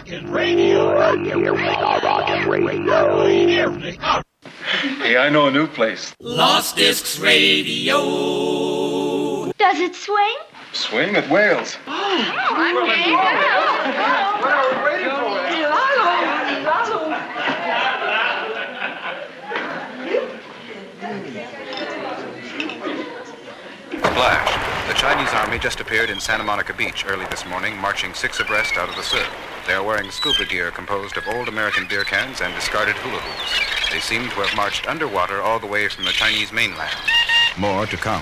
Rockin' Radio. Hey, I know a new place. Lost Discs Radio. Does it swing? Swing at Wales. Flash. The Chinese army just appeared in Santa Monica Beach early this morning, marching 6 abreast out of the surf. They are wearing scuba gear composed of old American beer cans and discarded hula hoops. They seem to have marched underwater all the way from the Chinese mainland. More to come.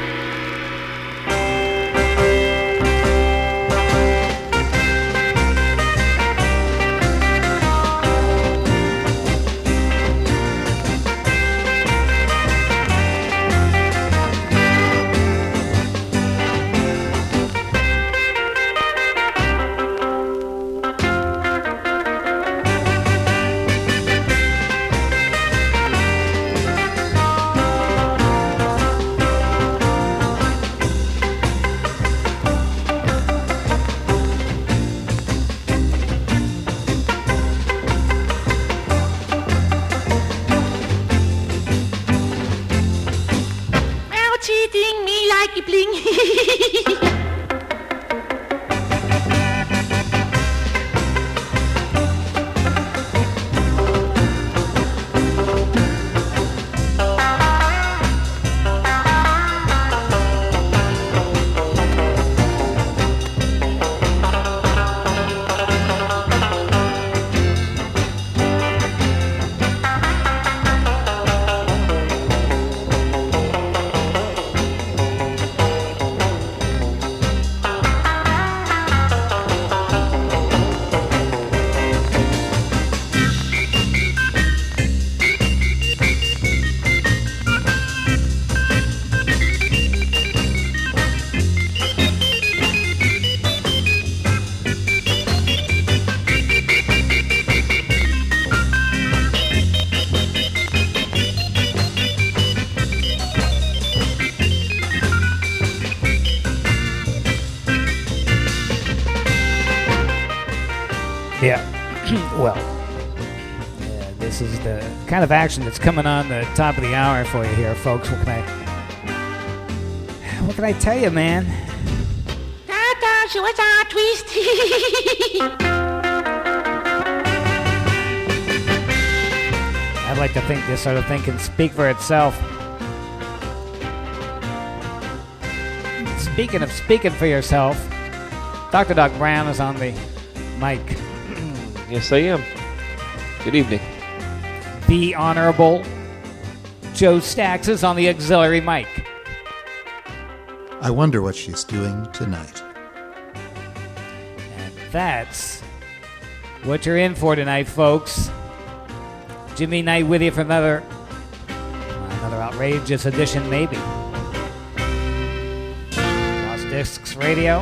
This is the kind of action that's coming on the top of the hour for you here, folks. What can I tell you, man? I'd like to think this sort of thing can speak for itself. Speaking of speaking for yourself, Dr. Doc Brown is on the mic. Yes, I am. Good evening. The Honorable Joe Stacks is on the auxiliary mic. I wonder what she's doing tonight. And that's what you're in for tonight, folks. Jimmy Knight with you for another outrageous edition, maybe. Lost Discs Radio.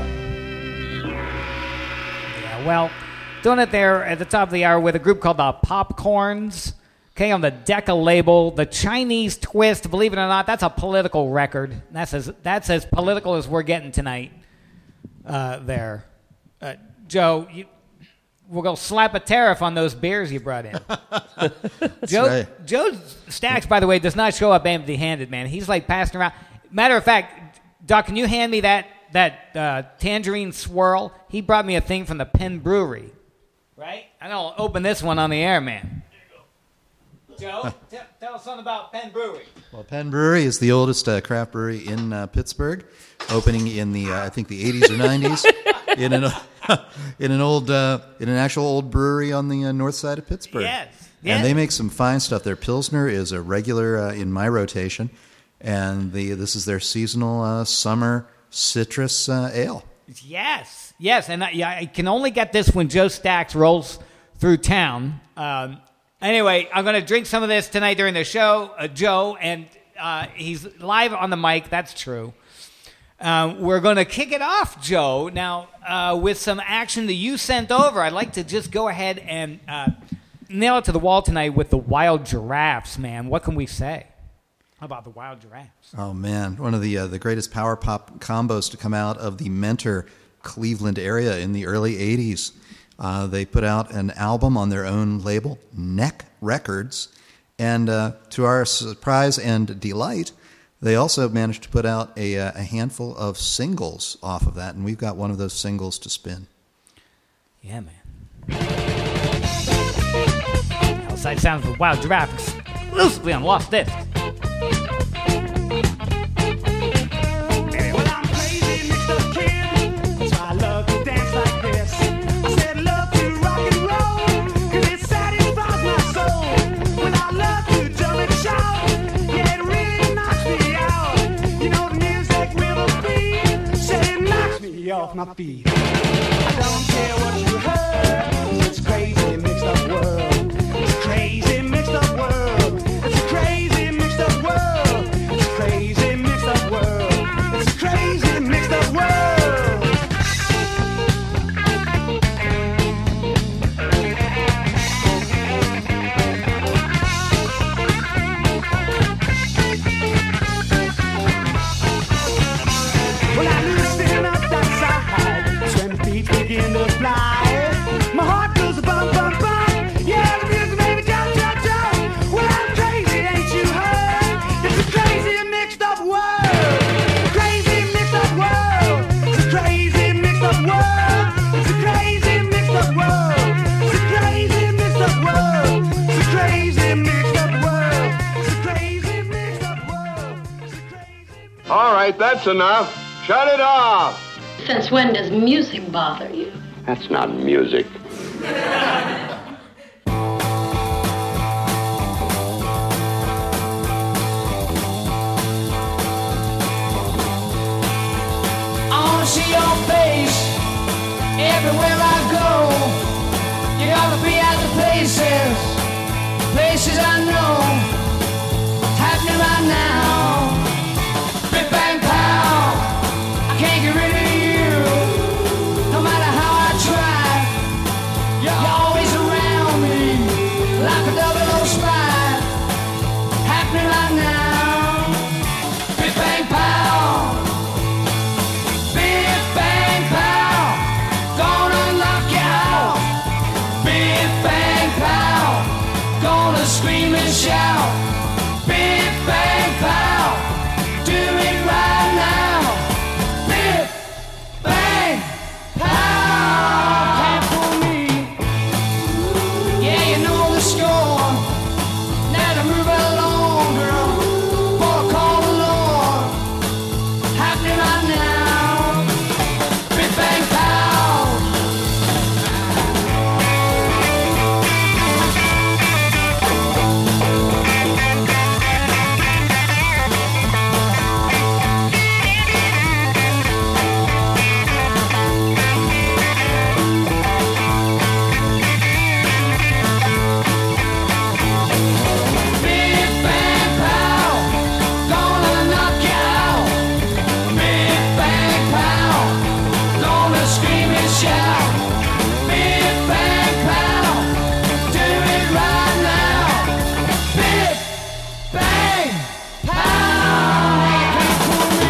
Yeah, well, doing it there at the top of the hour with a group called the Popcorns. Okay, on the Decca label, the Chinese Twist. Believe it or not, that's a political record. That's as political as we're getting tonight. There, Joe, we're gonna slap a tariff on those beers you brought in. Joe Stacks, by the way, does not show up empty-handed, man. He's like passing around. Matter of fact, Doc, can you hand me that tangerine swirl? He brought me a thing from the Penn Brewery. Right? I'm gonna open this one on the air, man. Joe, tell us something about Penn Brewery. Well, Penn Brewery is the oldest craft brewery in Pittsburgh, opening in the I think the 80s or 90s in an actual old brewery on the north side of Pittsburgh. Yes. And they make some fine stuff. Their Pilsner is a regular in my rotation, and this is their seasonal summer citrus ale. Yes, and I can only get this when Joe Stacks rolls through town. Anyway, I'm going to drink some of this tonight during the show, Joe, and he's live on the mic. That's true. We're going to kick it off, Joe, now with some action that you sent over. I'd like to just go ahead and nail it to the wall tonight with the Wild Giraffes, man. What can we say? How about the Wild Giraffes? Oh, man. One of the greatest power pop combos to come out of the Mentor, Cleveland area in the early 80s. They put out an album on their own label, Neck Records, and to our surprise and delight, they also managed to put out a handful of singles off of that, and we've got one of those singles to spin. Yeah, man. Outside sounds of Wild Giraffe exclusively on Lost Disc. Off my feet. I don't care what you heard. It's crazy mixed up world. It's crazy mixed up world. It's a crazy mixed up world. It's a crazy mixed up world. It's a crazy mixed up world. Well, I loosen up that side. When feet begin to fly, my heart goes bum, bum, bum. Yeah, the music made me jump, jump, jump. Well, I'm crazy, ain't you heard? It's a crazy mixed up world. Crazy mixed up world. It's a crazy mixed up world. It's a crazy mixed up world. It's a crazy mixed up world. It's a crazy mixed up world. It's a crazy mixed up world. It's a crazy. All right, that's enough. Shut it off. Since when does music bother you? That's not music. I wanna see your face everywhere I go. You gotta be at the places I know. Happening right now. Big bang pow. I can't get rid of you. No matter how I try. You're always around me like a 00 spy. Happening right now. Big bang pow. Big bang pow, gonna knock you out. Big bang pow, gonna scream and shout. Big bang pow, do it right now. Big bang pow, can't fool me. Yeah, you know the score. Now to move it along, girl, before I call the Lord. Happening right now. Big bang pow. Big bang pow, gonna knock you out. Big bang pow, gonna scream and shout. Big bang pow, do it right now. Big bang pow, you can't fool me.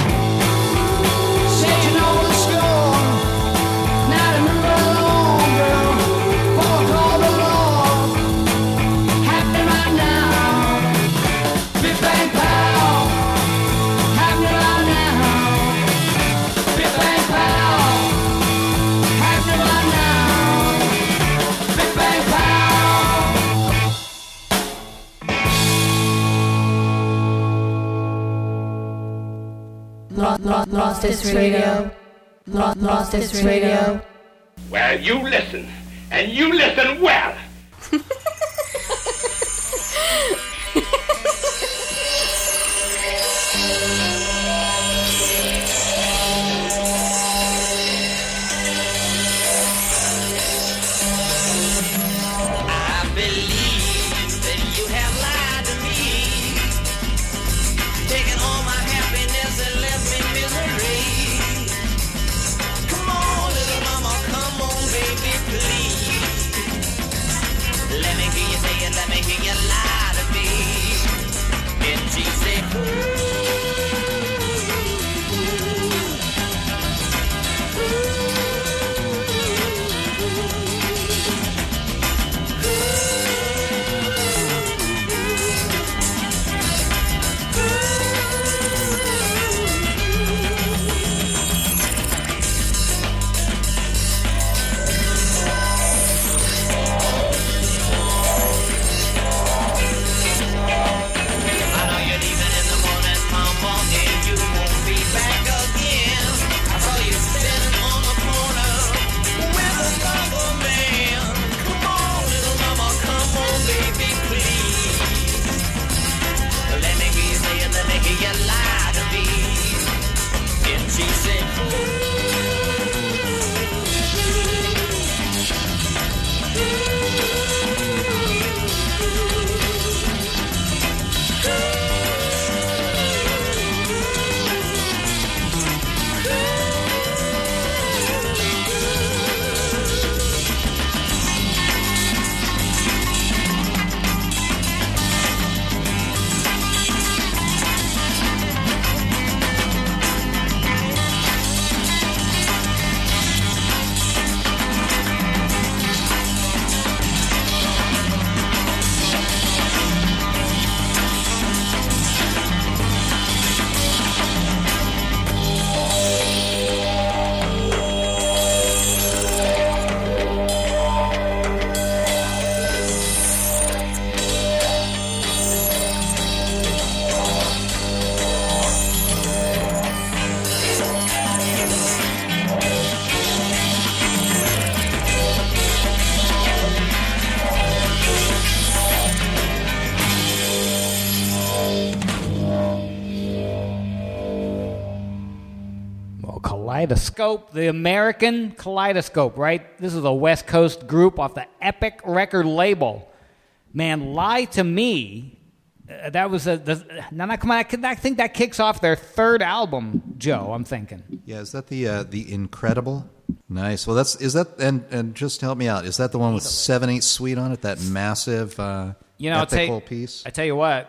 Said you know the score. Now to move it along, girl, before I call the Lord. Happening right now. Big bang pow, happening right now. Big bang pow, happening right now. Big bang pow. Lost Disc Radio. Lost Disc Radio. Well, you listen, and you listen well. I believe that you have lied to me, taking all my happiness and left me misery. Come on, little mama, come on, baby, please. Kaleidoscope, the American Kaleidoscope, right? This is a West Coast group off the Epic record label. Man, Lie to Me, that was I think that kicks off their third album, Joe, I'm thinking. Yeah, is that the Incredible? Nice. Well, and just help me out. Is that the one with 7/8 Suite on it? That massive epical piece? I tell you what,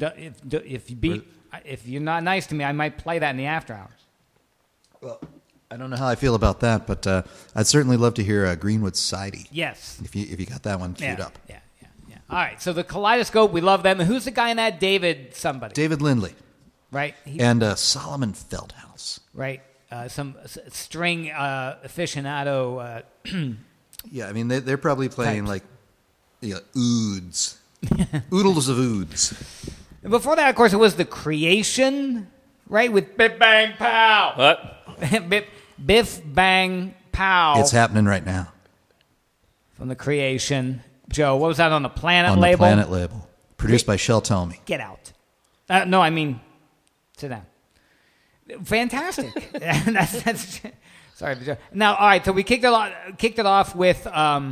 if you're not nice to me, I might play that in the after hours. Well, I don't know how I feel about that, but I'd certainly love to hear Greenwood Sidey. Yes. If you got that one queued up. Yeah. All right, so the Kaleidoscope, we love them. Who's the guy in that? David somebody. David Lindley. Right. And Solomon Feldhouse. Right. Some string aficionado. Yeah, I mean, they're probably playing like ouds. Oodles of ouds. And before that, of course, it was The Creation, right, with Biff Bang Pow. What? Biff Bang Pow. It's happening right now. From The Creation. Joe, what was that on the Planet on label? On the Planet label. Produced by Shel Talmy. Get out. No, I mean, sit down. Fantastic. that's sorry, Joe. Now, all right, so we kicked it off with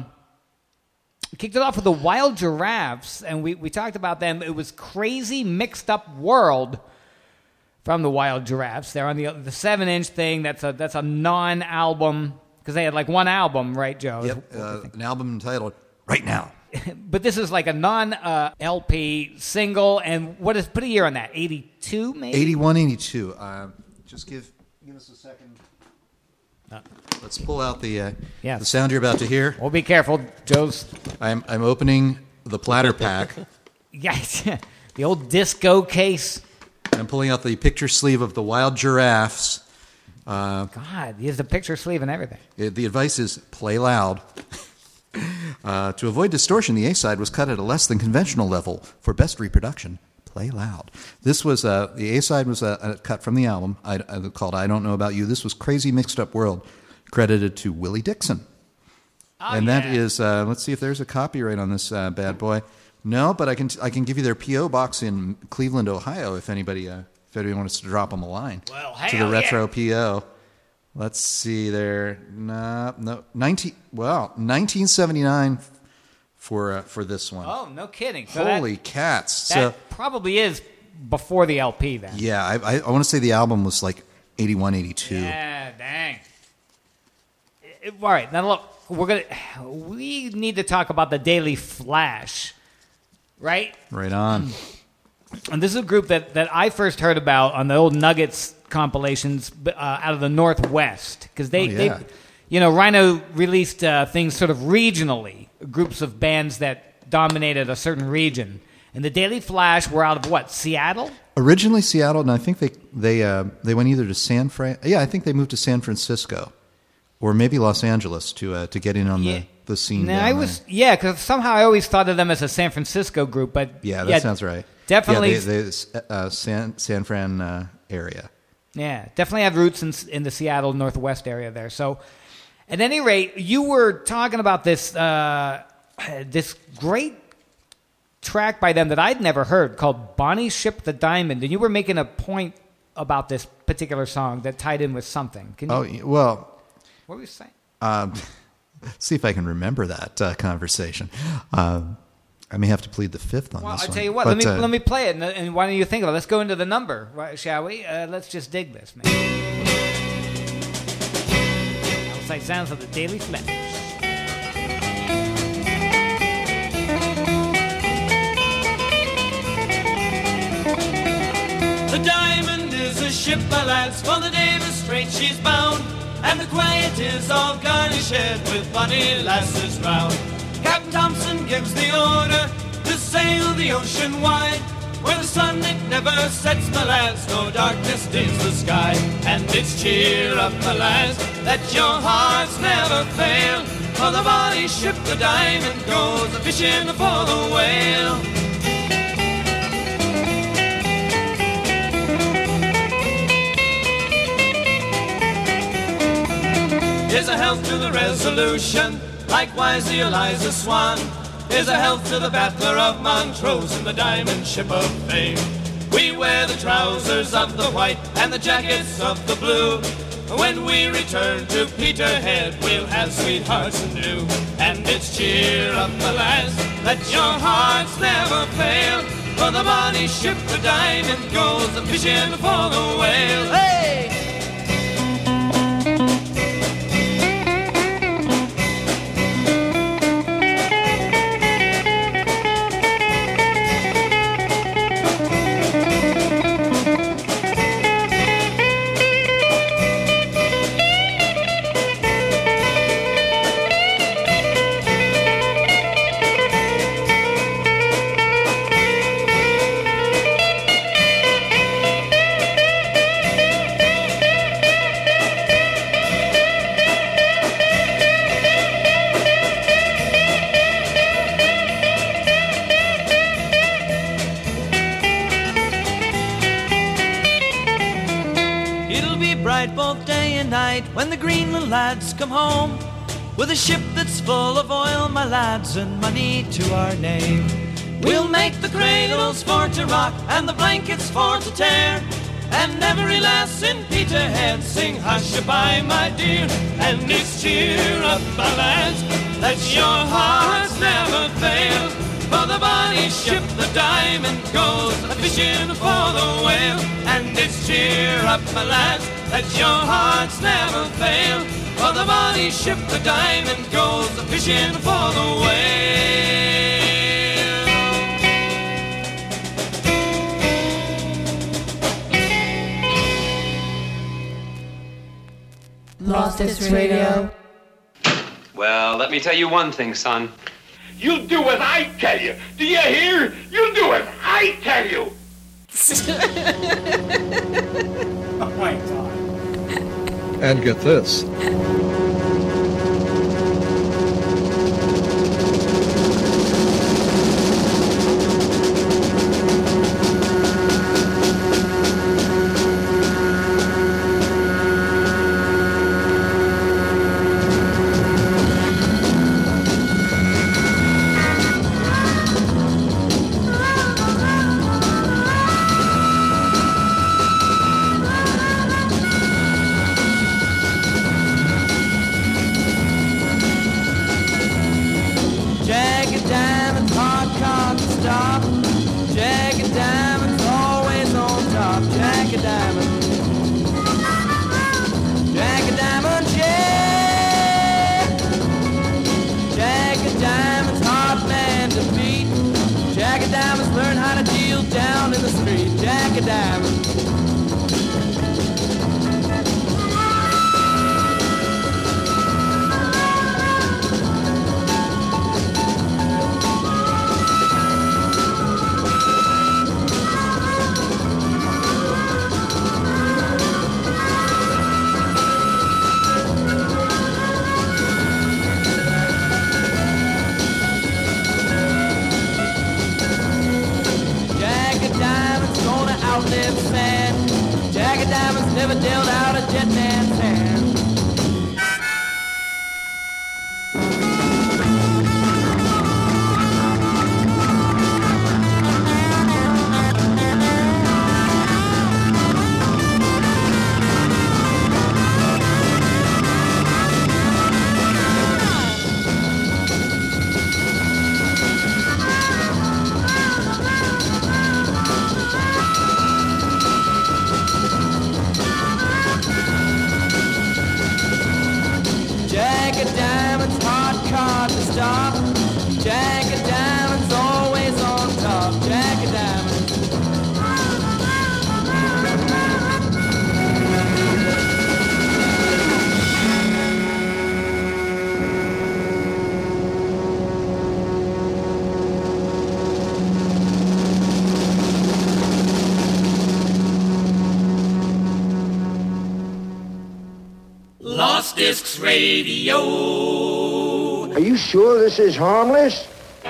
the Wild Giraffes, and we talked about them. It was Crazy Mixed Up World from the Wild Giraffes. They're on the 7-inch thing. That's a non-album, because they had like one album, right, Joe? Yep, an album entitled Right Now. But this is like a non-LP single, and put a year on that? 82, maybe? 81, 82. Just give us a second. Let's pull out the sound you're about to hear. Well, be careful, Joe's. I'm opening the platter pack. Yes, the old disco case. I'm pulling out the picture sleeve of the Wild Giraffes. God, he has the picture sleeve and everything. The advice is play loud. To avoid distortion, the A-side was cut at a less than conventional level. For best reproduction, play loud. This was the A-side was a cut from the album called I Don't Know About You. This was Crazy Mixed Up World, credited to Willie Dixon. That is, let's see if there's a copyright on this bad boy. No, but I can give you their P.O. box in Cleveland, Ohio, if anybody wants to drop them a line. Well, to the Retro P.O. Let's see there. 1979 for this one. Oh, no kidding. So Holy cats. That probably is before the LP then. Yeah, I want to say the album was like 81, 82. Yeah, dang. All right, now look, we need to talk about the Daily Flash, right? Right on. And this is a group that I first heard about on the old Nuggets compilations out of the Northwest, because Rhino released things sort of regionally, groups of bands that dominated a certain region. And the Daily Flash were out of what, Seattle? Originally Seattle, and I think they went either to San Fran. Yeah, I think they moved to San Francisco, or maybe Los Angeles to get in on the scene. No, because somehow I always thought of them as a San Francisco group, but that sounds right. Definitely, San Fran area. Yeah, definitely have roots in the Seattle Northwest area there. So, at any rate, you were talking about this this great track by them that I'd never heard called Bonnie Ship the Diamond, and you were making a point about this particular song that tied in with something. Can you? What were you saying? See if I can remember that conversation. I may have to plead the fifth on this one. Well, I'll tell you what. Let me play it, and why don't you think of it? Let's go into the number, shall we? Let's just dig this, man. Outside sounds of the Daily Flash. The Diamond is a ship, my lads, for the Davis Strait she's bound, and the quiet is all garnished with bonny lasses round. Captain Thompson gives the order to sail the ocean wide, where the sun it never sets, my lads, no darkness dims the sky. And it's cheer up, my lads, that your hearts never fail, for the bonny ship, the Diamond, goes a-fishing for the whale. Here's a health to the Resolution, likewise the Eliza Swan. Here's a health to the Battler of Montrose and the Diamond Ship of Fame. We wear the trousers of the white and the jackets of the blue, When we return to Peterhead, we'll have sweethearts anew. And it's cheer up, my lads, let your hearts never fail. For the bonny ship, the Diamond, goes a-fishing for the whale. Hey! When the Greenland lads come home, with a ship that's full of oil, my lads, and money to our name. We'll make the cradles for to rock and the blankets for to tear, and every lass in Peterhead sing hush-a-bye, my dear. And it's cheer up, my lads, let your hearts never fail. For the bonny ship, the Diamond, goes a-fishing for the whale. And it's cheer up, my lads, let your hearts never fail. For the bonny ship, the Diamond, goes a-fishing for the whale. Lost Discs Radio. Well, let me tell you one thing, son. You do as I tell you. Do you hear? You do as I tell you. Oh my God. And get this. Lost Discs Radio. Are you sure this is harmless?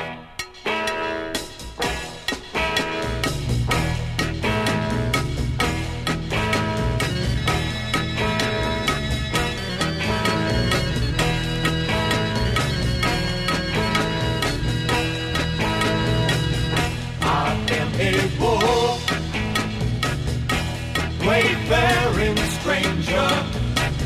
I am a poor, wayfaring stranger.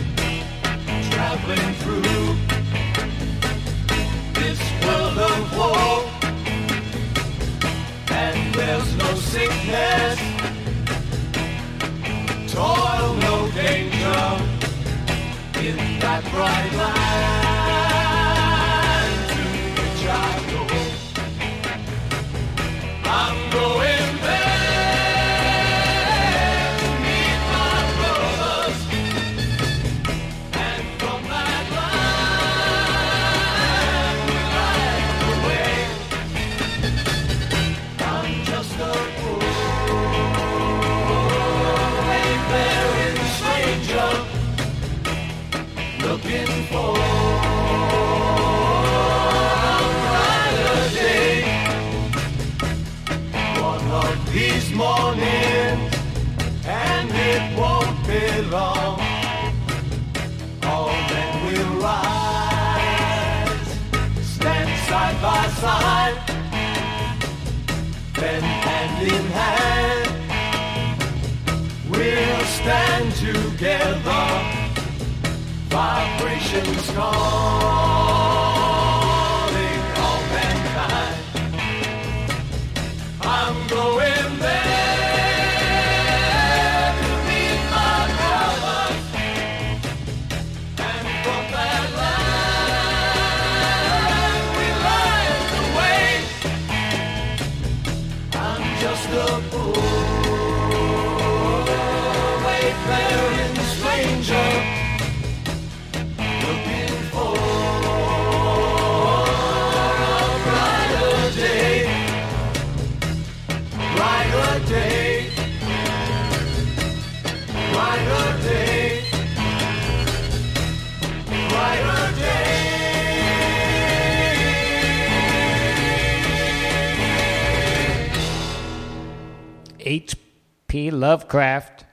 bright line to which I go. I'm going there to meet my brothers, and from that line we light the way. I'm just a wayfaring stranger looking for a brighter day. One of these mornings, and it won't be long. All men will rise, stand side by side, then hand in hand, we'll stand together. Vibrations calling all mankind. I'm going there to meet my brothers, and from that line we light the way. I'm just a poor wayfaring stranger looking for a brighter day, brighter day, brighter day, brighter day. H.P. Lovecraft.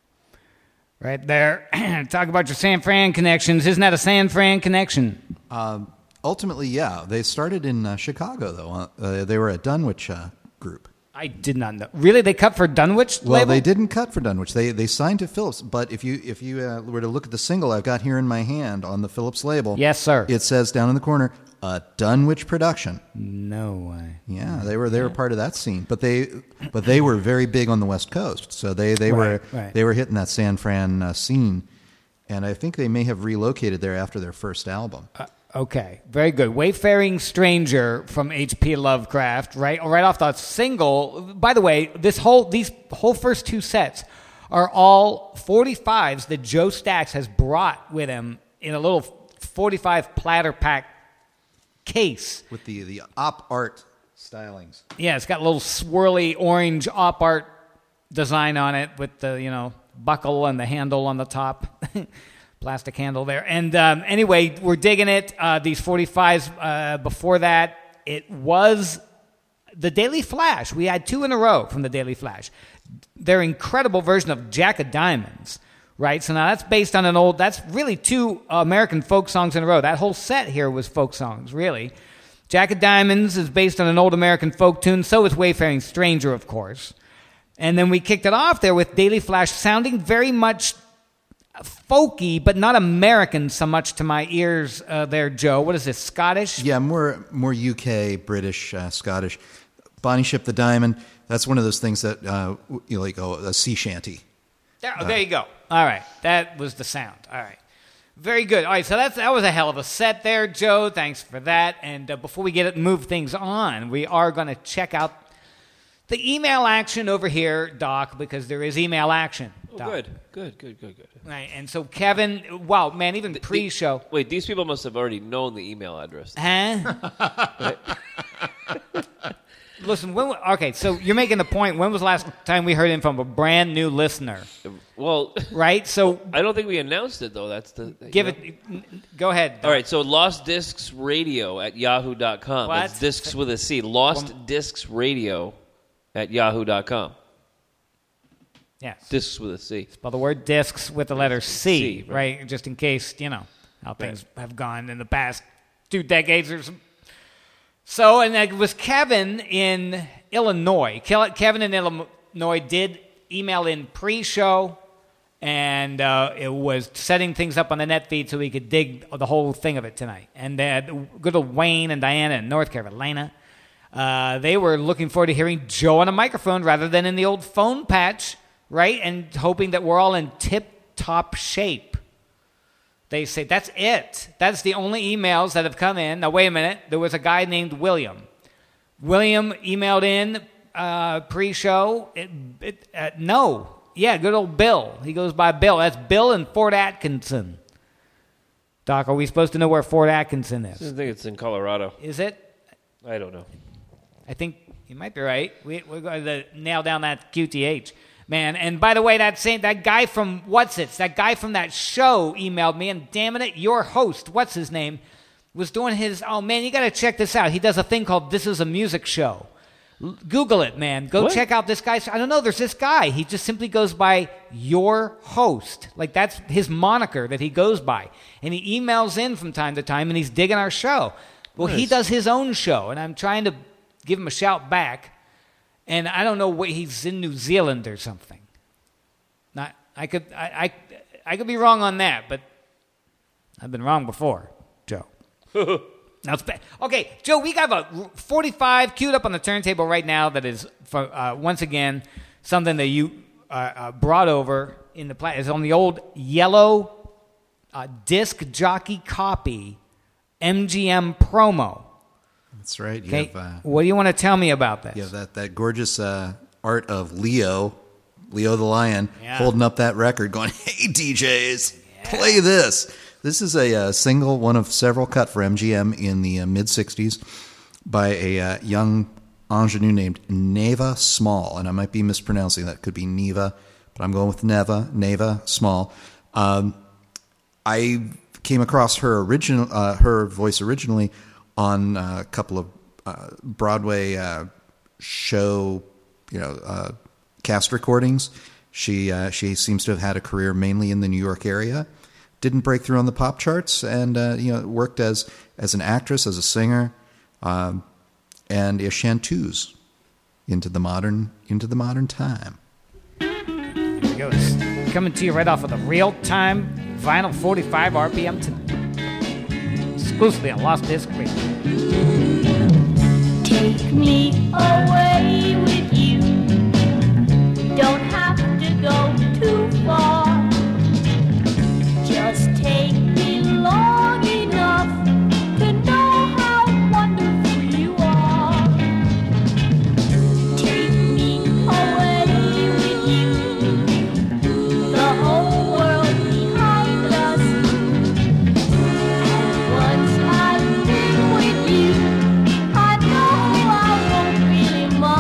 Right there. Talk about your San Fran connections. Isn't that a San Fran connection? Ultimately, yeah. They started in Chicago, though. They were a Dunwich group. I did not know. Really? They cut for Dunwich label? Well, they didn't cut for Dunwich. They signed to Philips. But if you were to look at the single I've got here in my hand on the Philips label, yes, sir, it says down in the corner, Dunwich production. No way. Yeah, they were part of that scene. But they were very big on the West Coast, so they were hitting that San Fran scene, and I think they may have relocated there after their first album. Okay, very good. Wayfaring Stranger from H.P. Lovecraft, right off the single. By the way, these whole first two sets are all 45s that Joe Stax has brought with him in a little 45 platter pack case with the op art stylings. Yeah, it's got a little swirly orange op art design on it with the buckle and the handle on the top. Plastic handle there. And anyway, we're digging it. These 45s, before that, it was the Daily Flash. We had two in a row from the Daily Flash. Their incredible version of Jack of Diamonds, right? So now that's based on that's really two American folk songs in a row. That whole set here was folk songs, really. Jack of Diamonds is based on an old American folk tune. So is Wayfaring Stranger, of course. And then we kicked it off there with Daily Flash sounding very much folky, but not American so much to my ears there, Joe. What is this, Scottish? Yeah, more UK, British, Scottish. Bonnie Ship the Diamond, that's one of those things that, a sea shanty. There you go. All right, that was the sound. All right. Very good. All right, so that was a hell of a set there, Joe. Thanks for that. And before we move things on, we are going to check out the email action over here, Doc, because there is email action. Doc. Oh, good. Right, and so Kevin, wow, man, even pre-show. Wait, these people must have already known the email address. Huh? Listen, okay, so you're making the point. When was the last time we heard him from a brand new listener? Well, right. So I don't think we announced it though. That's the Go ahead. All right. So Lost Discs Radio at yahoo.com. What? That's discs with a C. Lost Discs Radio at yahoo.com. Yes. Discs with a C. Spell the word discs with the letter C, right? Just in case, how things have gone in the past 2 decades or so. So, and it was Kevin in Illinois. Kevin in Illinois did email in pre-show, and it was setting things up on the net feed so we could dig the whole thing of it tonight. And good old Wayne and Diana in North Carolina, they were looking forward to hearing Joe on a microphone rather than in the old phone patch, right? And hoping that we're all in tip-top shape. They say, that's it. That's the only emails that have come in. Now, wait a minute. There was a guy named William. William emailed in pre-show. No. Yeah, good old Bill. He goes by Bill. That's Bill in Fort Atkinson. Doc, are we supposed to know where Fort Atkinson is? I think it's in Colorado. Is it? I don't know. I think you might be right. We're going to nail down that QTH. Man, and by the way, that guy from that guy from that show emailed me, and damn it, your host, what's his name, was doing his, oh man, you got to check this out. He does a thing called This Is a Music Show. Google it, man. Go check out this guy. I don't know, there's this guy. He just simply goes by your host. Like, that's his moniker that he goes by. And he emails in from time to time, and he's digging our show. Well, he does his own show, and I'm trying to give him a shout back. And I don't know what he's in New Zealand or something. I could be wrong on that, but I've been wrong before, Joe. Now it's bad. Okay, Joe, we got a 45 queued up on the turntable right now that is, for, once again, something that you brought over in the It's on the old yellow disc jockey copy MGM promo. That's right. You have, what do you want to tell me about this? Yeah, that gorgeous art of Leo the Lion, holding up that record going, hey, DJs, play this. This is a single, one of several cut for MGM in the mid-'60s by a young ingenue named Neva Small. And I might be mispronouncing that. Could be Neva, but I'm going with Neva Small. I came across her voice originally on a couple of Broadway show, cast recordings. She seems to have had a career mainly in the New York area. Didn't break through on the pop charts, and worked as an actress, as a singer, and a chanteuse into the modern time. Here we go. Coming to you right off of the real-time vinyl 45 RPM tonight, exclusively on Lost Disc Radio. Take me away with you. Don't have to go too far. Just take me long enough to know how wonderful you are. Take me away with you, the whole world behind us. And once I've been with you, I know I won't really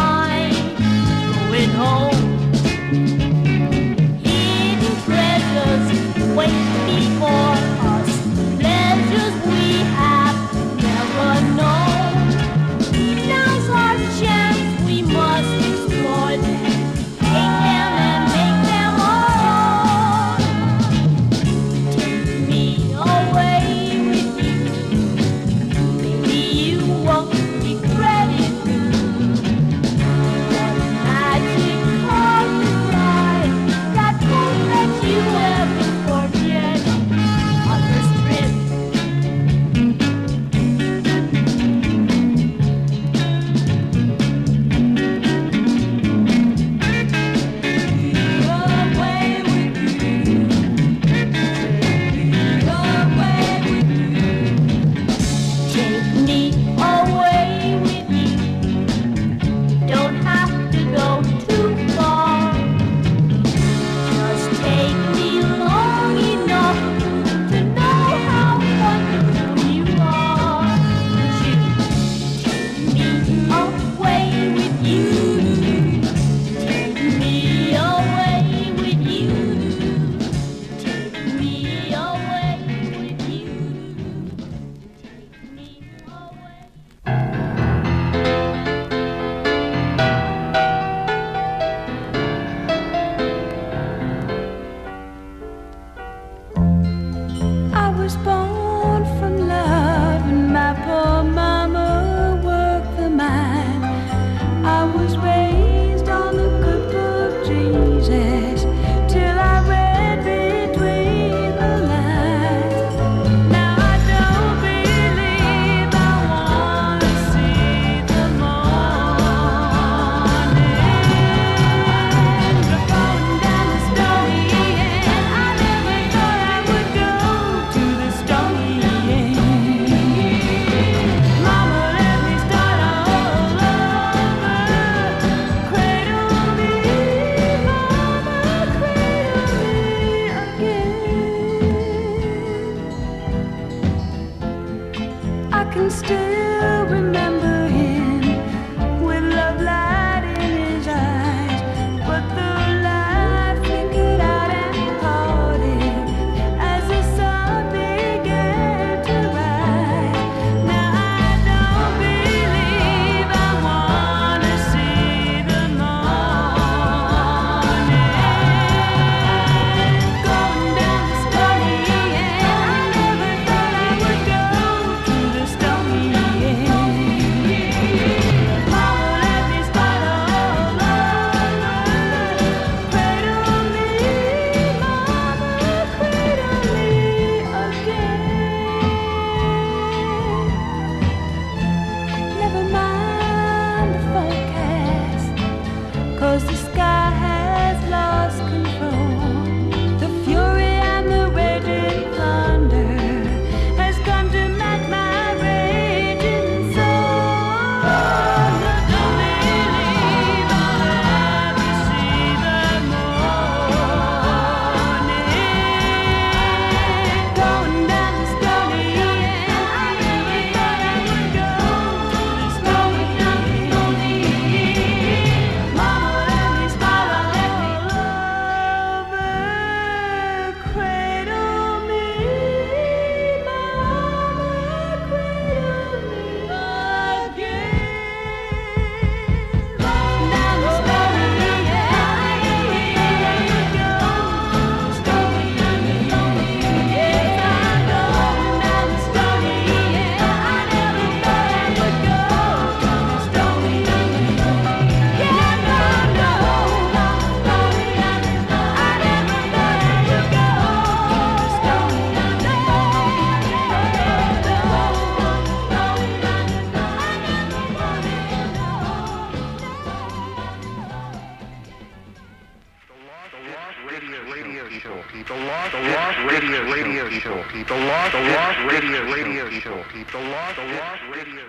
radio show. The Lost Radio Show. The Lost Radio.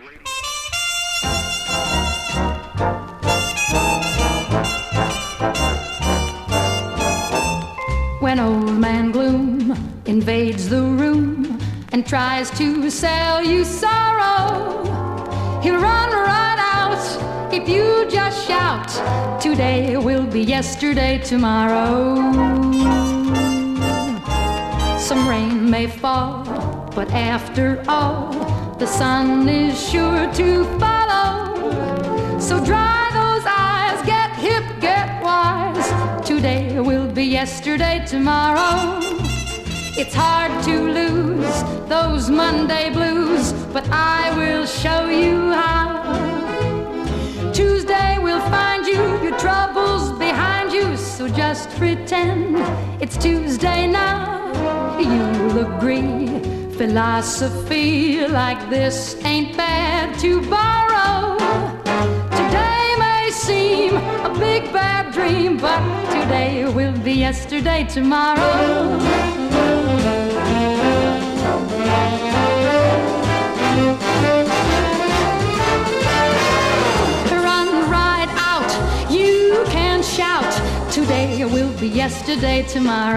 When old man gloom invades the room and tries to sell you sorrow, he'll run right out if you just shout, today will be yesterday tomorrow. Some rain may fall, but after all, the sun is sure to follow. So dry those eyes, get hip, get wise, today will be yesterday tomorrow. It's hard to lose those Monday blues, but I will show you how. Tuesday will find you, your troubles behind you, so just pretend it's Tuesday now. You'll agree, philosophy like this ain't bad to borrow. Today may seem a big bad dream, but today will be yesterday tomorrow. Run right out, you can shout, today will be yesterday tomorrow.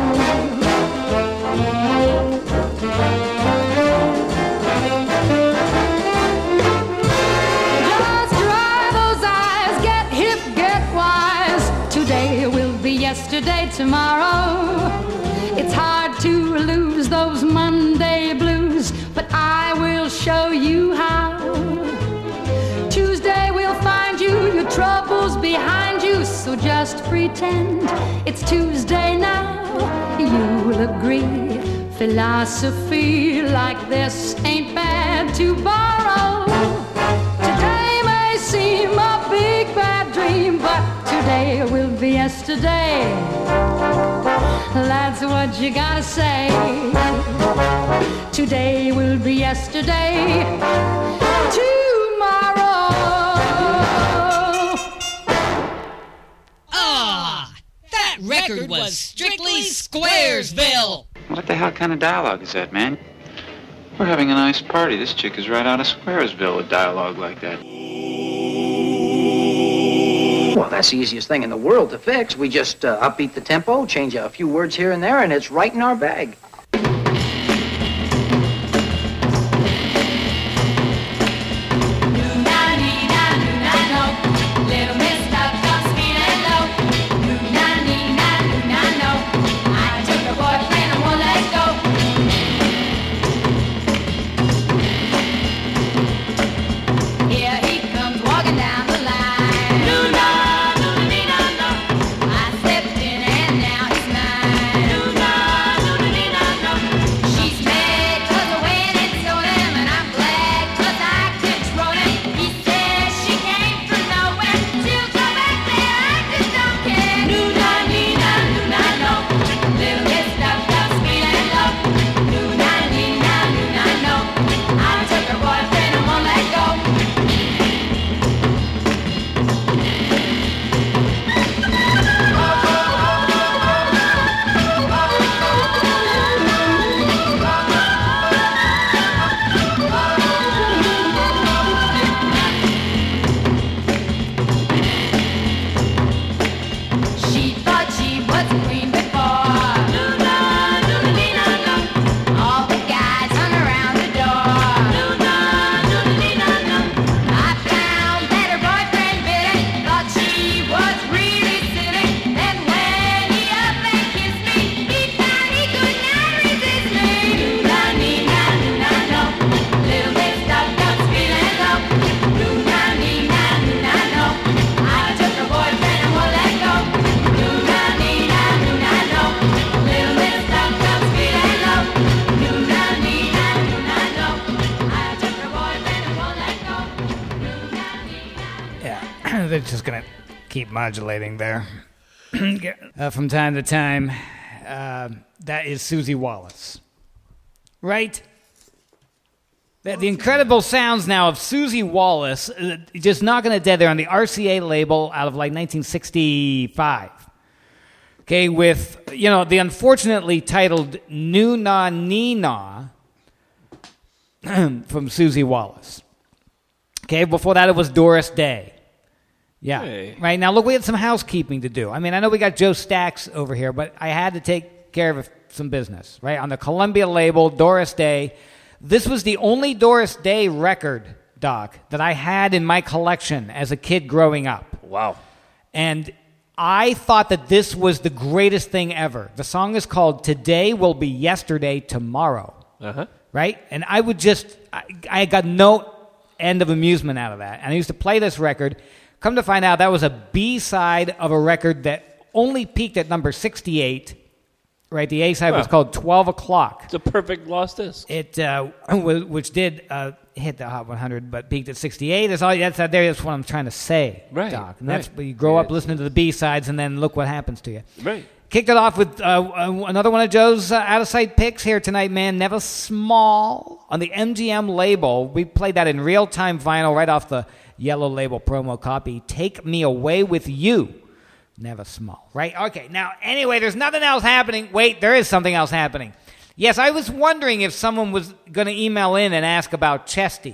Just dry those eyes, get hip, get wise, today will be yesterday tomorrow. It's hard to lose those Monday blues, but I will show you how. Tuesday will find you, your troubles behind you, so just pretend it's Tuesday now. You'll agree, philosophy like this ain't bad to borrow. Today may seem a big bad dream, but today will be yesterday. That's what you gotta say. Today will be yesterday tomorrow. Ah, that record was strictly Squaresville. What the hell kind of dialogue is that, man? We're having a nice party. This chick is right out of Squaresville with dialogue like that. Well, that's the easiest thing in the world to fix. We just upbeat the tempo, change a few words here and there, and it's right in our bag. They're just going to keep modulating there. From time to time, that is Susie Wallace. Right? The incredible sounds now of Susie Wallace, just knocking it dead there on the RCA label out of like 1965. Okay, with, the unfortunately titled Nuna Nina from Susie Wallace. Okay, before that it was Doris Day. Yeah, Hey. Right. Now, look, we had some housekeeping to do. I mean, I know we got Joe Stax over here, but I had to take care of some business, right? On the Columbia label, Doris Day. This was the only Doris Day record, Doc, that I had in my collection as a kid growing up. Wow. And I thought that this was the greatest thing ever. The song is called Today Will Be Yesterday Tomorrow. Uh-huh. Right? And I would I got no end of amusement out of that. And I used to play this record. Come to find out, that was a B-side of a record that only peaked at number 68. Right? The A-side was called 12 O'Clock. It's a perfect lost disc. It, which did hit the Hot 100, but peaked at 68. That's what I'm trying to say, Right, Doc. And right. that's you grow up listening to the B-sides, and then look what happens to you. Right. Kicked it off with another one of Joe's out-of-sight picks here tonight, man. Never Small on the MGM label. We played that in real-time vinyl right off the yellow label promo copy. Take Me Away With You. Never Small, right? Okay, now, anyway, there's nothing else happening. Wait, there is something else happening. Yes, I was wondering if someone was going to email in and ask about Chesty,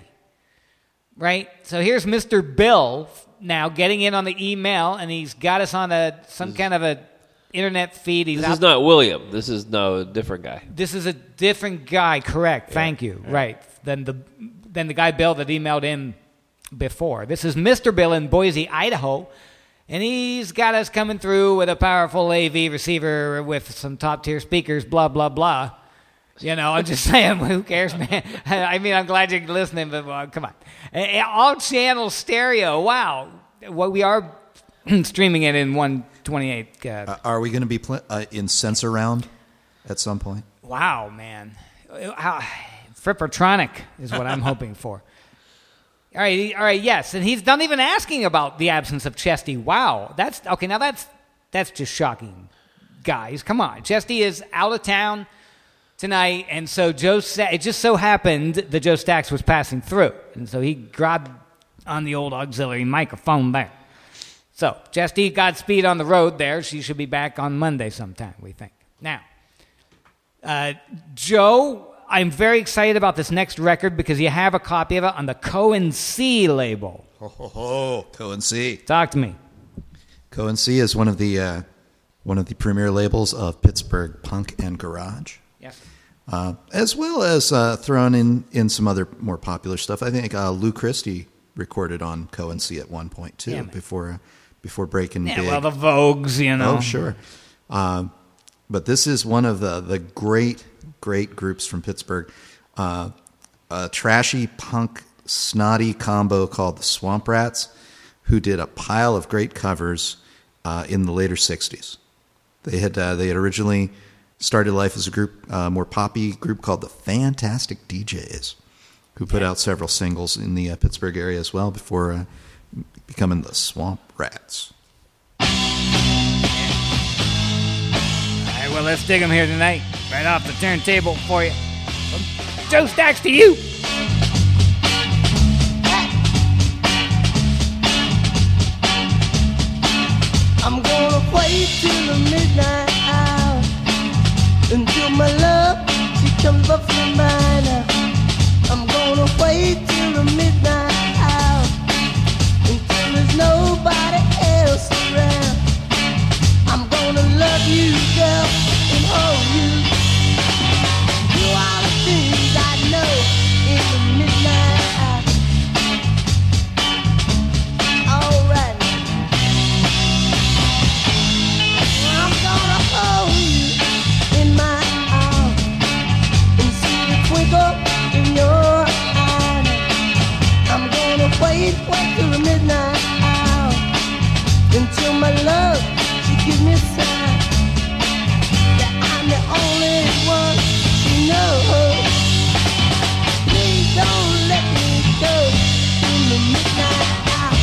right? So here's Mr. Bill now getting in on the email, and he's got us on some kind of a internet feed. This is not William. This is a different guy. This is a different guy, correct. Yeah. Thank you. Yeah. Right. Than the guy Bill that emailed in before. This is Mr. Bill in Boise, Idaho. And he's got us coming through with a powerful AV receiver with some top-tier speakers, blah, blah, blah. I'm just saying, who cares, man? I mean, I'm glad you're listening, but come on. All-channel stereo, wow. Well, we are streaming it in 128. Are we going to be in Sensor Round at some point? Wow, man. Frippertronic is what I'm hoping for. All right, yes, and he's not even asking about the absence of Chesty. Wow, that's just shocking, guys. Come on, Chesty is out of town tonight, and so it just so happened that Joe Stax was passing through, and so he grabbed on the old auxiliary microphone there. So Chesty, Godspeed on the road there. She should be back on Monday sometime, we think. Now, Joe, I'm very excited about this next record because you have a copy of it on the Cohen C label. Cohen C. Talk to me. Cohen C is one of the premier labels of Pittsburgh punk and garage. Yes. As well as thrown in some other more popular stuff. I think Lou Christie recorded on Cohen C at one point too, before breaking big. Well, the Vogues, Oh, sure. But this is one of the great groups from Pittsburgh. A trashy punk snotty combo called the Swamp Rats, who did a pile of great covers in the later 60s. They had originally started life as a group, more poppy group called the Fantastic DJs, who put out several singles in the Pittsburgh area as well before becoming the Swamp Rats. All right, well, let's dig them here tonight. Right off the turntable for you. From Joe Stax to you. I'm gonna wait till the midnight hour until my love, she comes buffing by now. I'm gonna wait till the midnight hour until there's nobody else around. I'm gonna love you, girl, and hold you. Do all the things I know in the midnight hour. All right. I'm gonna hold you in my arms and see the twinkle in your eye. I'm gonna wait till the midnight hour until my love, she gives me a sign that I'm the only one she knows. Please don't let me go in the midnight hour.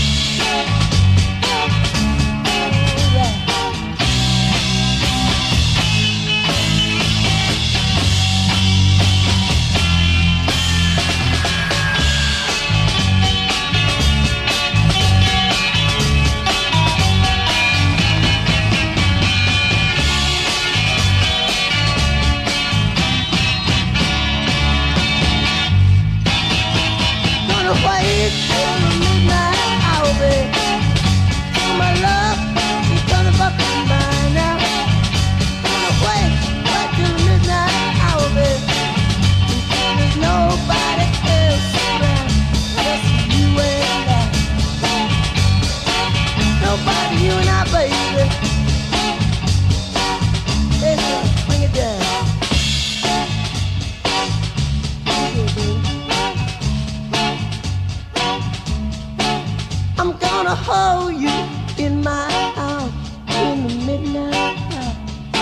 Gonna hold you in my arms in the midnight hour.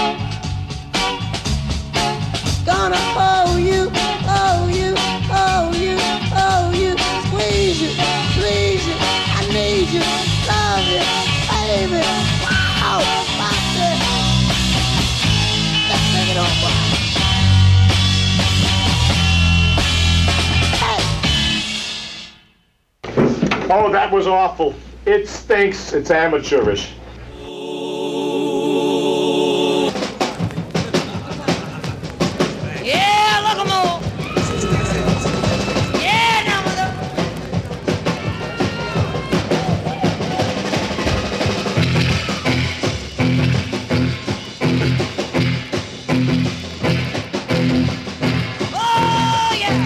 Gonna hold you, hold you, hold you, hold you, squeeze you, please you, I need you, love you, baby. Wow, what's it? Let's take it on, boy. Oh, that was awful. It stinks. It's amateurish. Yeah, look 'em all. Yeah, now mother. Oh, yeah.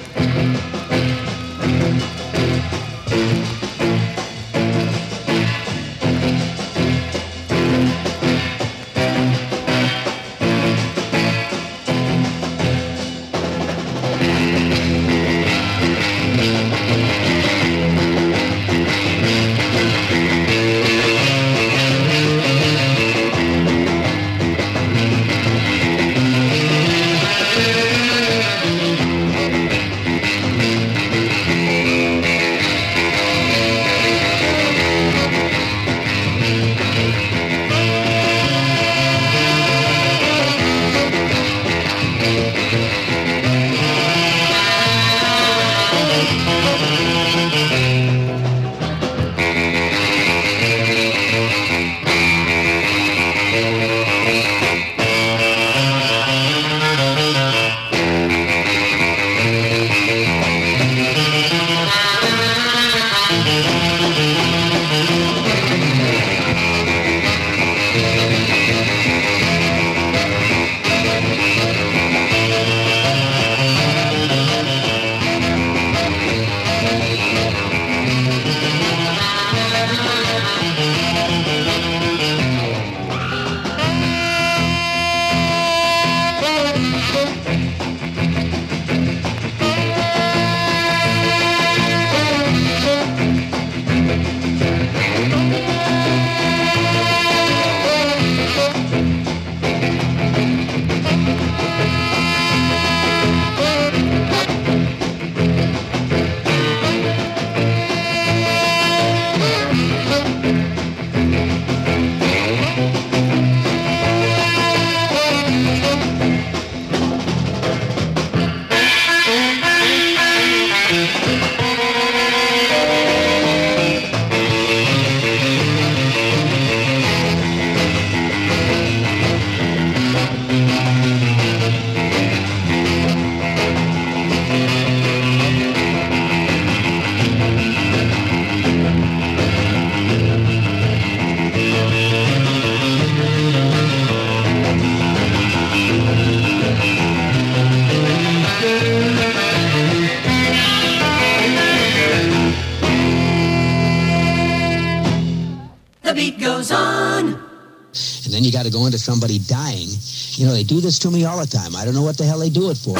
beat goes on. And then you got to go into somebody dying. You know, they do this to me all the time. I don't know what the hell they do it for.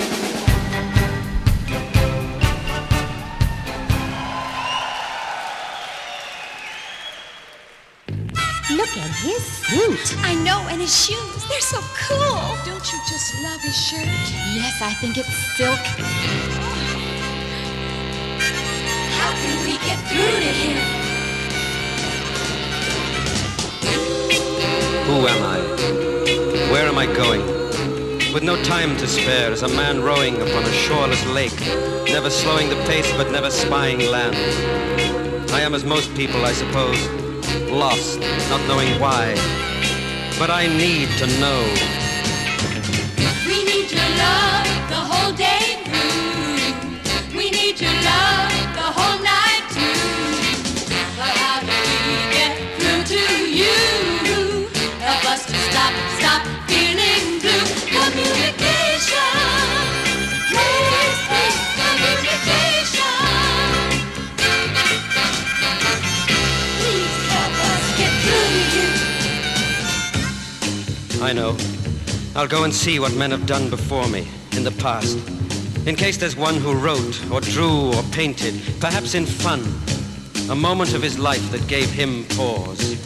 Look at his suit. I know, and his shoes. They're so cool. Don't you just love his shirt? Yes, I think it's silk. How can we get through to him? Who am I? Where am I going? With no time to spare, as a man rowing upon a shoreless lake, never slowing the pace but never spying land. I am as most people, I suppose, lost, not knowing why. But I need to know. We need your love the whole day through. We need your love the whole night too. But how do we get through to you? Help us to stop feeling blue. Communication. Please, communication. Please help us get through to you. I know. I'll go and see what men have done before me, in the past. In case there's one who wrote, or drew, or painted, perhaps in fun. a moment of his life that gave him pause.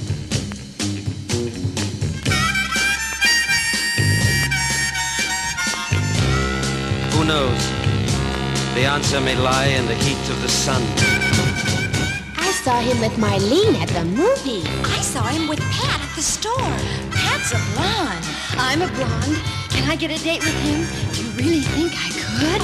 Who knows? The answer may lie in the heat of the sun. I saw him with Marlene at the movie. I saw him with Pat at the store. Pat's a blonde. I'm a blonde. Can I get a date with him? Do you really think I could?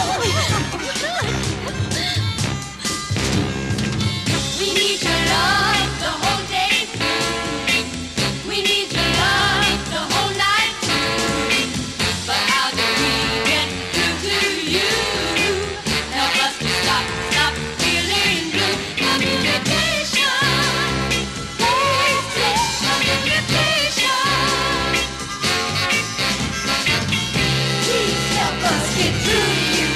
We need your love the whole day. We need your love the whole night. But how do we get through to you? Help us to stop feeling blue. Communication. Communication. Please help us get through to you.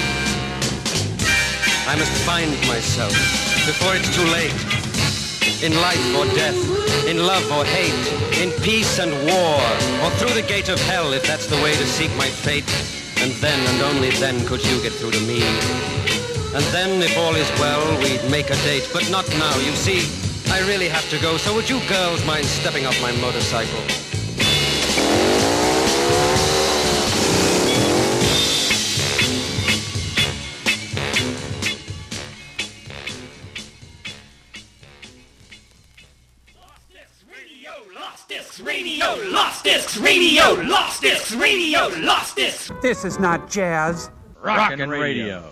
I must find myself before it's too late. In life or death, in love or hate, in peace and war, or through the gate of hell if that's the way to seek my fate. And then and only then could you get through to me. And then if all is well, we'd make a date, but not now. You see, I really have to go, so would you girls mind stepping off my motorcycle? Radio, Lost Discs Radio, Lost Discs Radio, Lost Discs. This is not jazz. Rockin' Radio.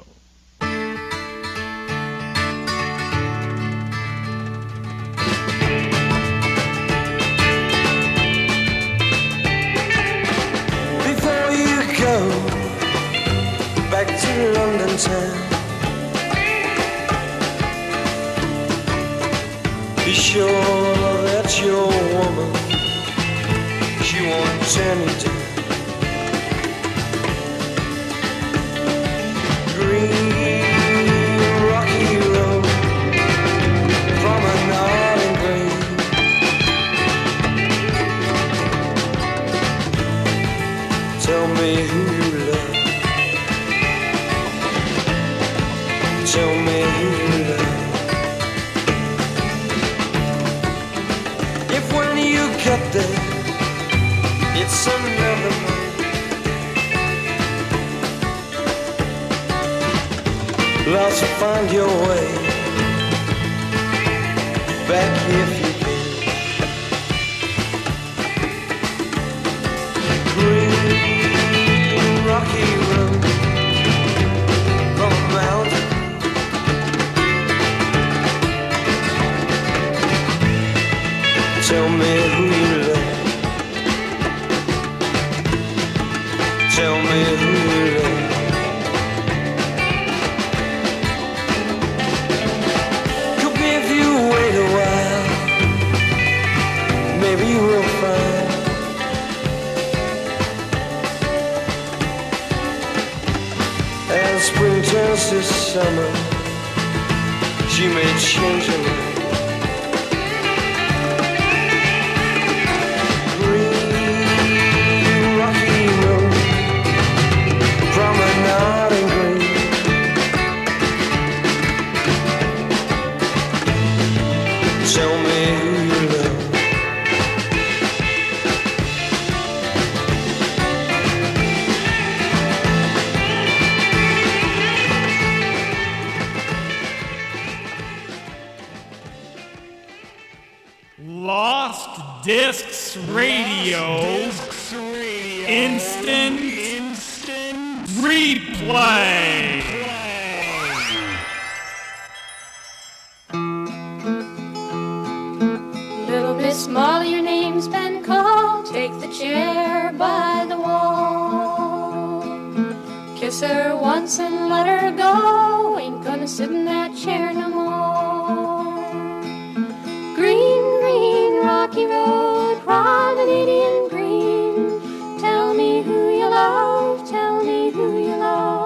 Before you go back to London town, be sure that your woman, she won't turn you down. Green rocky road from a Northern green. Tell me who you love. Tell me who you love. If when you get there it's another man, lost to find your way back if you can. Green rocky road from a mountain. Tell me who you love. Tell me who you love. Could be if you wait a while, maybe you will find as spring turns to summer, she may change her mind. Tell me who you love. Lost Discs Radio. Instant replay. Little Miss Molly, your name's been called. Take the chair by the wall. Kiss her once and let her go. Ain't gonna sit in that chair no more. Green, green, rocky road, crawling Indian green. Tell me who you love, tell me who you love.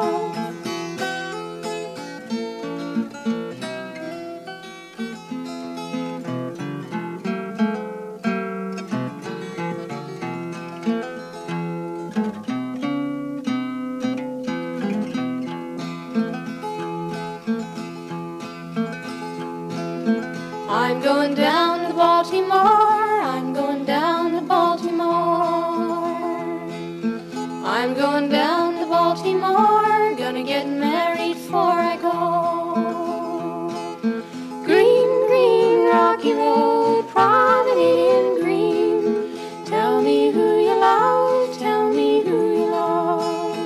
going down to Baltimore. I'm going down to Baltimore. I'm going down to Baltimore. Gonna get married before I go. Green, green, rocky road, promenade in green. Tell me who you love, tell me who you love.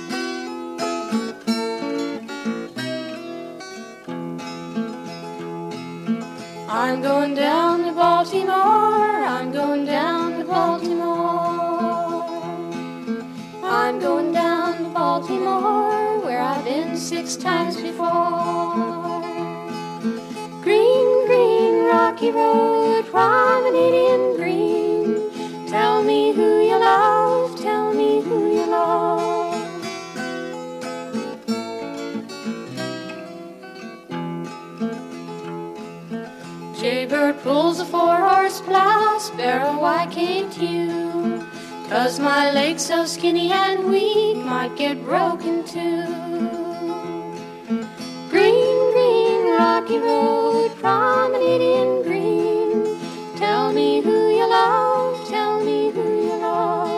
I'm going down to Baltimore. I'm going down to Baltimore. I'm going down to Baltimore, where I've been 6 times before. Green, green, rocky road, promenade in green. Tell me who you love, tell me who you love. Jaybird pulls a 4-horse plow, Sparrow, why can't you? 'Cause my leg's so skinny and weak, might get broken too. Green, green, rocky road, promenade in green. Tell me who you love, tell me who you love.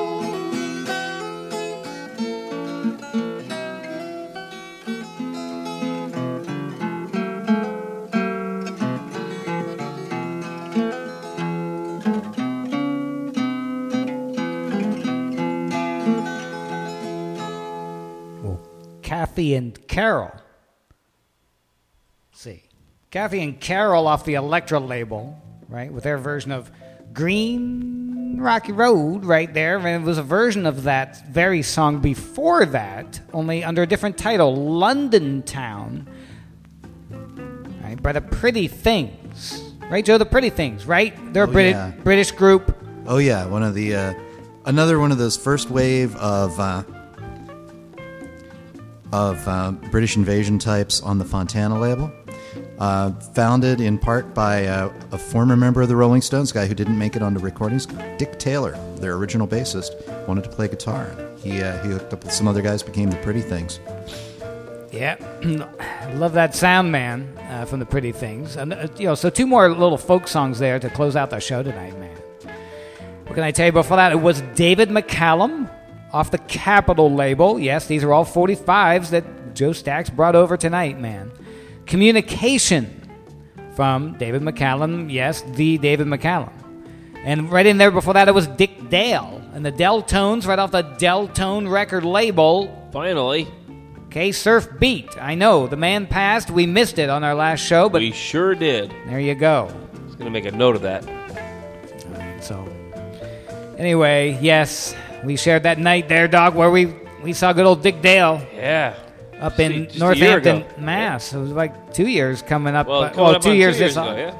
Kathy and Carol. Let's see. Kathy and Carol off the Elektra label, right, with their version of Green Rocky Road right there. And it was a version of that very song before that, only under a different title, London Town, right, by the Pretty Things. Right, Joe? The Pretty Things, right? They're a British group. Oh, yeah. One of the, another one of those first wave of British invasion types on the Fontana label. Founded in part by a former member of the Rolling Stones, a guy who didn't make it onto recordings, Dick Taylor, their original bassist, wanted to play guitar. He hooked up with some other guys, became the Pretty Things. Yeah, love that sound, man, from the Pretty Things. And, so 2 more little folk songs there to close out the show tonight, man. What can I tell you before that? It was David McCallum off the Capitol label. Yes, these are all 45s that Joe Stax brought over tonight, man. Communication from David McCallum. Yes, the David McCallum. And right in there before that, it was Dick Dale and the Deltones right off the Deltone record label. Finally. Okay, Surf Beat. I know, the man passed. We missed it on our last show, but we sure did. There you go. I was going to make a note of that. All right, so anyway, yes, we shared that night there, Doc, where we saw good old Dick Dale. Yeah. Up in Northampton, Mass. Yeah. It was like 2 years coming up. Well, 2 years this ago, yeah.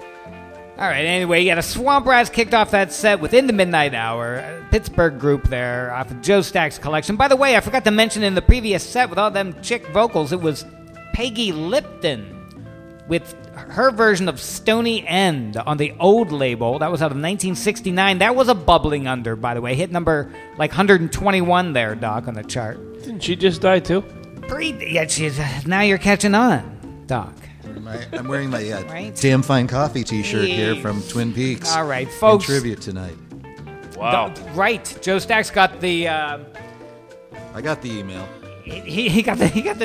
All right, anyway, you got a Swamp Rats kicked off that set within the midnight hour. Pittsburgh group there off of Joe Stack's collection. By the way, I forgot to mention in the previous set with all them chick vocals, it was Peggy Lipton with her version of Stony End on the old label. That was out of 1969. That was a bubbling under, by the way. Hit number like 121 there, Doc, on the chart. Didn't she just die too? Yeah, now you're catching on, Doc. I'm wearing my Damn Fine Coffee t-shirt here from Twin Peaks. All right, folks. In tribute tonight. Wow. Right. Joe Stack's got the... I got the email. He got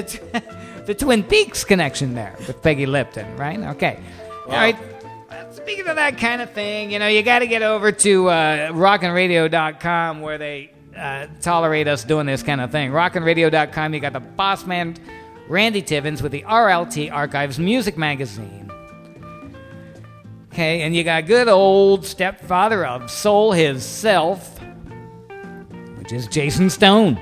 the Twin Peaks connection there with Peggy Lipton, right? Okay. Wow. All right. Speaking of that kind of thing, you got to get over to rockinradio.com where they tolerate us doing this kind of thing. Rockinradio.com, you got the boss man, Randy Tivins, with the RLT Archives Music Magazine. Okay, and you got good old stepfather of soul himself, which is Jason Stone.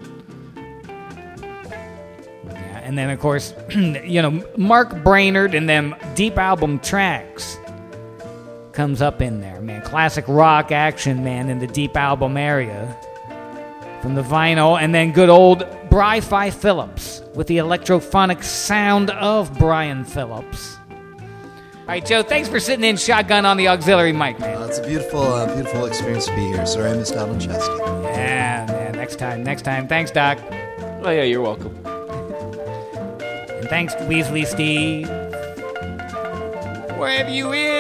Yeah, and then, of course, Mark Brainerd and them deep album tracks comes up in there, man. Classic rock action, man, in the deep album area from the vinyl. And then good old Bri-Fi Phillips with the electrophonic sound of Brian Phillips. All right, Joe, thanks for sitting in shotgun on the auxiliary mic, man. It's a beautiful experience to be here. Sorry I missed out on Chesky. Yeah, man, next time. Thanks, Doc. Oh, yeah, you're welcome. And thanks, Weasley Steve. Where have you been?